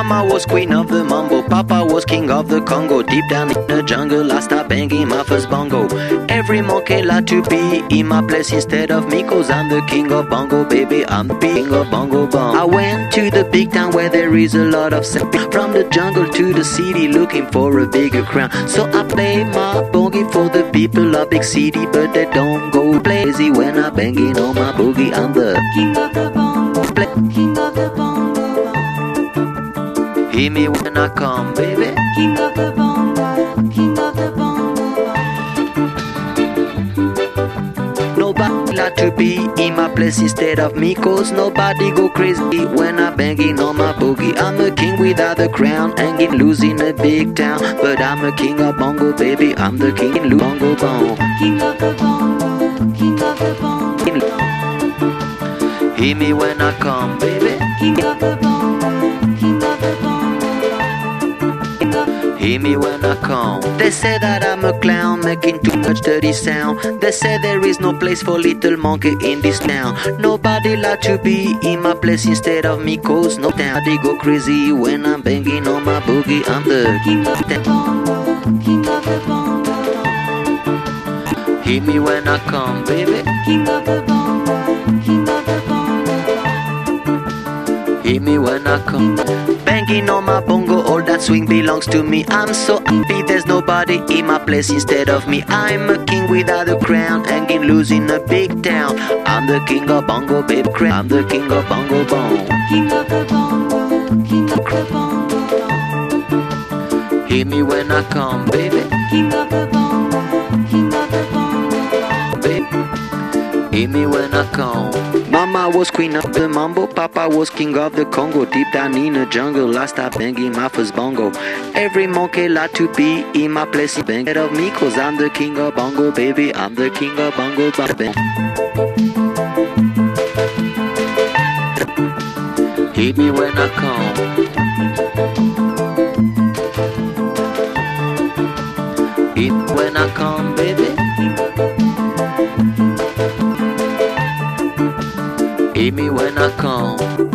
Mama was queen of the mambo, Papa was king of the Congo. Deep down in the jungle, I start banging my first bongo. Every monkey like to be in my place instead of me, 'cause I'm the king of bongo, baby, I'm the king of bongo bong. I went to the big town where there is a lot of sound. From the jungle to the city, looking for a bigger crown. So I play my boogie for the people of big city, but they don't go crazy when I'm banging on my boogie. I'm the king of the bongo, king of the bongo. Hear me when I come, baby. King of the bongo, king of the bongo. Nobody like to be in my place instead of me, 'cause nobody go crazy when I'm banging on my boogie. I'm a king without a crown, hanging loose in a big town, but I'm a king of bongo, baby, I'm the king in bongo bong. King of the bongo, king of the bongo. Hear me when I come, baby. King of the bongo, king of the bongo. Hear me when I come. They say that I'm a clown, making too much dirty sound. They say there is no place for little monkey in this town. Nobody like to be in my place instead of me, 'cause nobody go crazy when I'm banging on my boogie. I'm the king of the bongo, king of the bongo. Hear me when I come, baby. King of the bongo, king of the bongo. Hear me when I come. Banging on my bongo, all that swing belongs to me. I'm so happy there's nobody in my place instead of me. I'm a king without a crown, hanging loose in a big town. I'm the king of bongo, baby. I'm the king of bongo bong. King of the bongo, king of the bongo. Hear me when I come, baby. King of the bongo, king of the bongo. Baby, hear me when I come. Mama was queen of the mambo, Papa was king of the Congo. Deep down in the jungle, I start banging my first bongo. Every monkey like to be in my place, bang it of me, 'cause I'm the king of bongo, baby, I'm the king of bongo bong. Hear me when I come. Hear me when I come, baby. Hear me when I come.